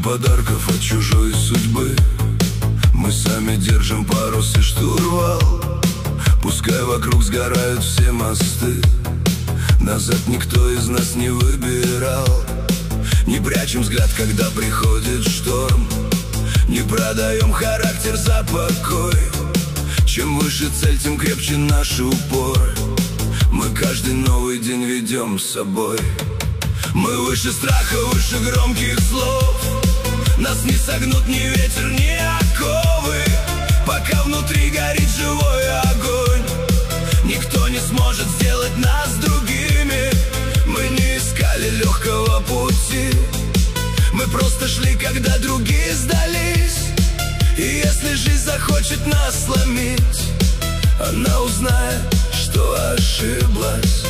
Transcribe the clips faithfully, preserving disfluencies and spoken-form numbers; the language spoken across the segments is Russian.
подарков от чужой судьбы. Мы сами держим парус и штурвал. Пускай вокруг сгорают все мосты, назад никто из нас не выбирал. Не прячем взгляд, когда приходит шторм, не продаем характер за покой. Чем выше цель, тем крепче наш упор. Мы каждый новый день ведем с собой. Мы выше страха, выше громких слов. Нас не согнут ни ветер, ни оковы. Пока внутри горит живой огонь, никто не сможет сделать нас другими. Мы не искали легкого пути, мы просто шли, когда другие сдались. И если жизнь захочет нас сломить, она узнает, что ошиблась.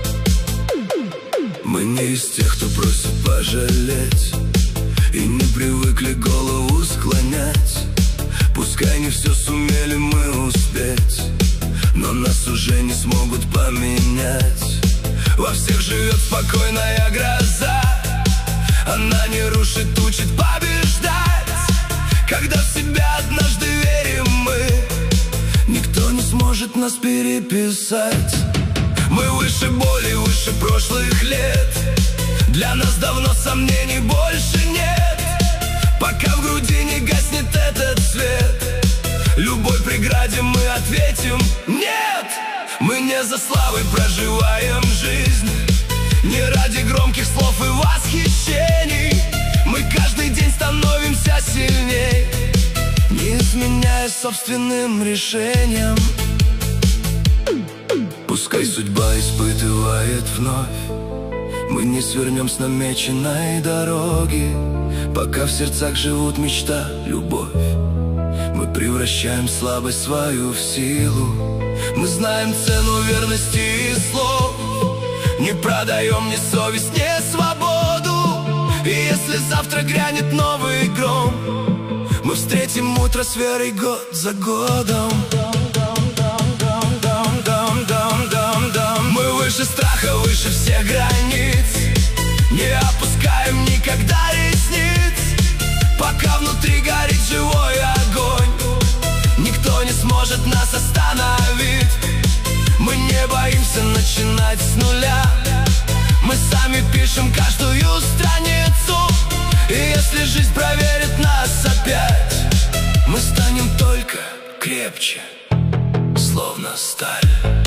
Мы не из тех, кто просит пожалеть, и не привыкли голову склонять. Пускай не все сумели мы успеть, но нас уже не смогут поменять. Во всех живет спокойная гроза, она не рушит, учит побеждать. Когда в себя однажды верим мы, никто не сможет нас переписать. Мы выше боли, выше прошлых лет, для нас давно сомнений больше нет. Пока в груди не гаснет этот свет, любой преграде мы ответим нет. Мы не за славой проживаем жизнь, не ради громких слов и восхищений. Мы каждый день становимся сильней, не изменяя собственным решениям. Пускай судьба испытывает вновь, мы не свернем с намеченной дороги. Пока в сердцах живут мечта, любовь, мы превращаем слабость свою в силу. Мы знаем цену верности и слов, не продаем ни совесть, ни свободу. И если завтра грянет новый гром, мы встретим утро с верой год за годом. Мы выше страха, выше всех границ, не опускаем никогда ресниц. Пока внутри горит живой огонь, никто не сможет нас остановить. Мы не боимся начинать с нуля, мы сами пишем каждую страницу. И если жизнь проверит нас опять, мы станем только крепче, словно сталь.